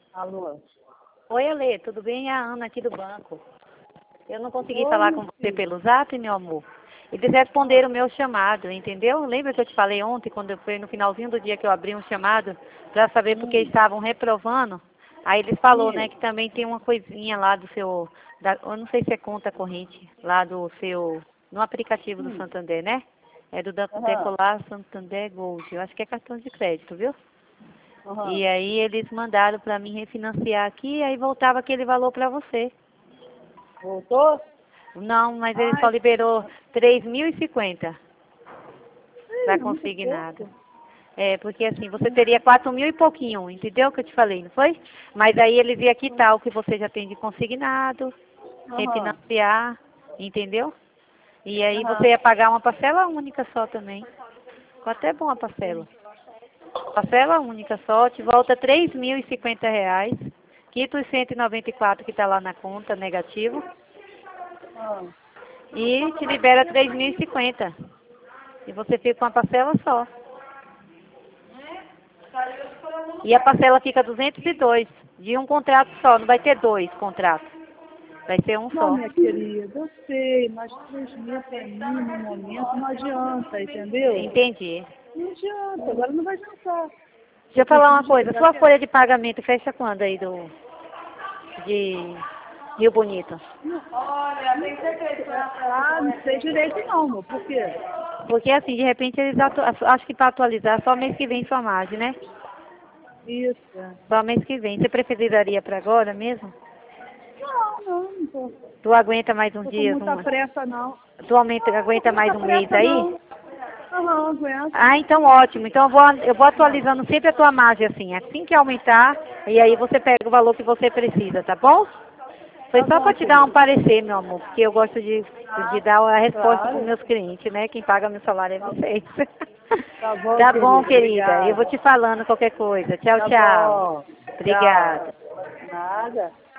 Alô? Oi, Alê, tudo bem? É a Ana aqui do banco. Eu não consegui Oi, falar meu com você filho. pelo zap, meu amor. Eles responderam o meu chamado, entendeu? Lembra que eu te falei ontem, quando foi no finalzinho do dia que eu abri um chamado, para saber porque estavam reprovando? Aí eles falou, né, Isso. que também tem uma coisinha lá do seu, eu não sei se é conta corrente, lá do seu, no aplicativo do Hum. Santander, né? É do Aham. Decolar Santander Gold. Eu acho que é cartão de crédito, viu? Aham. E aí eles mandaram para mim refinanciar aqui, e aí voltava aquele valor para você. Voltou? Não, mas ele só Ai, liberou 3.050 para é muito consignado. pouco. É, porque assim, você teria 4.000 e pouquinho, entendeu o que eu te falei, não foi? Mas aí eles iam quitar o que você já tem de consignado, Aham. refinanciar, entendeu? E aí você Aham. ia pagar uma parcela única só também. Ficou até bom a parcela. Parcela única só, te volta R$ 3.050, quita os 194 que está lá na conta, negativo, Ah. e te libera 3.050. E você fica com uma parcela só. E a parcela fica 202, de um contrato só, não vai ter dois contratos, vai ser um Não, só. minha querida, eu sei, mas 3.000 para mim no momento não adianta, entendeu? Entendi. Não adianta, agora não vai adiantar. Deixa Eu eu falar preciso uma de coisa, pegar. sua folha de pagamento fecha quando aí de Rio Bonito? Ah, não sei direito não, amor. Por quê? Porque assim, de repente eles acho que para atualizar só mês que vem sua margem, né? Isso. É. Só mês que vem. Você preferiria para agora mesmo? Não tô, Tu aguenta mais uns tô com dias, muita pressa não. Não, tô com aguenta mais muita um mês pressa aí? não. Aham, aguento. Ah, então ótimo. Então eu vou atualizando sempre a tua margem assim. Assim que aumentar, e aí você pega o valor que você precisa, tá bom? Foi Tá só bom, para te dar um querida. parecer, meu amor, porque eu gosto de dar a resposta para os Claro. meus clientes, né? Quem paga meu salário é Tá, vocês. tá bom, Tá bom, querida. querida. Eu vou Obrigada. te falando qualquer coisa. Tchau, Tá tchau. bom. Tchau. Obrigada. Nada.